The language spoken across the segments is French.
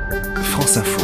France Info.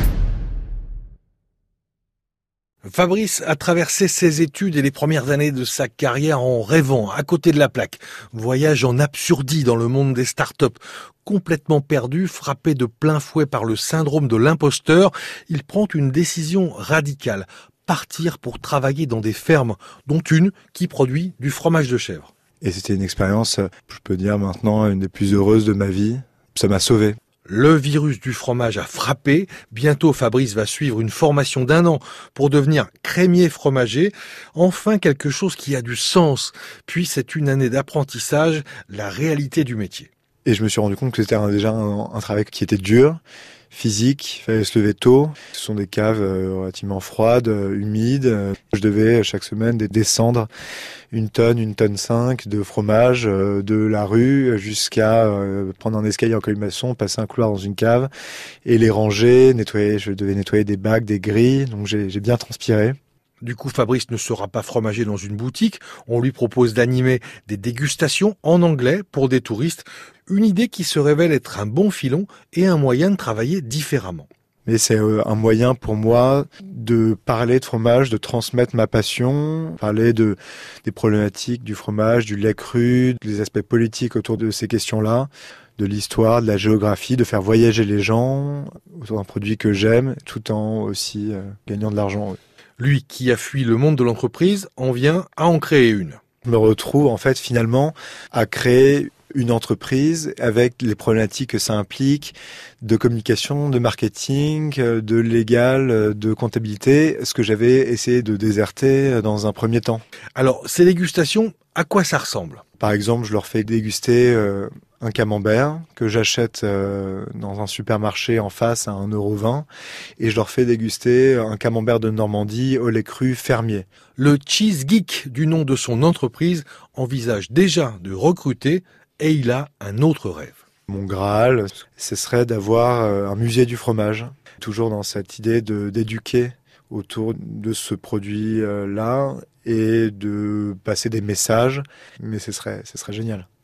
Fabrice a traversé ses études et les premières années de sa carrière en rêvant, à côté de la plaque. Voyage en absurdie dans le monde des startups. Complètement perdu, frappé de plein fouet par le syndrome de l'imposteur, il prend une décision radicale. Partir pour travailler dans des fermes, dont une qui produit du fromage de chèvre. Et c'était une expérience, je peux dire maintenant, une des plus heureuses de ma vie. Ça m'a sauvé. Le virus du fromage a frappé. Bientôt, Fabrice va suivre une formation d'1 an pour devenir crémier fromager. Enfin, quelque chose qui a du sens. Puis, c'est une année d'apprentissage, la réalité du métier. Et je me suis rendu compte que c'était déjà un travail qui était dur, physique, il fallait se lever tôt. Ce sont des caves relativement froides, humides. Je devais chaque semaine descendre 1 tonne 5 de fromage de la rue jusqu'à prendre un escalier en colimaçon, passer un couloir dans une cave et les ranger, nettoyer. Je devais nettoyer des bacs, des grilles, donc j'ai bien transpiré. Du coup, Fabrice ne sera pas fromager dans une boutique. On lui propose d'animer des dégustations en anglais pour des touristes. Une idée qui se révèle être un bon filon et un moyen de travailler différemment. Mais c'est un moyen pour moi de parler de fromage, de transmettre ma passion, parler des problématiques du fromage, du lait cru, des aspects politiques autour de ces questions-là, de l'histoire, de la géographie, de faire voyager les gens autour d'un produit que j'aime, tout en aussi gagnant de l'argent. Oui. Lui qui a fui le monde de l'entreprise en vient à en créer une. Je me retrouve en fait finalement à créer une entreprise avec les problématiques que ça implique de communication, de marketing, de légal, de comptabilité, ce que j'avais essayé de déserter dans un premier temps. Alors, ces dégustations, à quoi ça ressemble ? Par exemple, je leur fais déguster un camembert que j'achète dans un supermarché en face à 1,20 € et je leur fais déguster un camembert de Normandie au lait cru fermier. Le Cheese Geek, du nom de son entreprise, envisage déjà de recruter et il a un autre rêve. Mon Graal, ce serait d'avoir un musée du fromage, toujours dans cette idée d'éduquer autour de ce produit-là et de passer des messages, mais ce serait génial.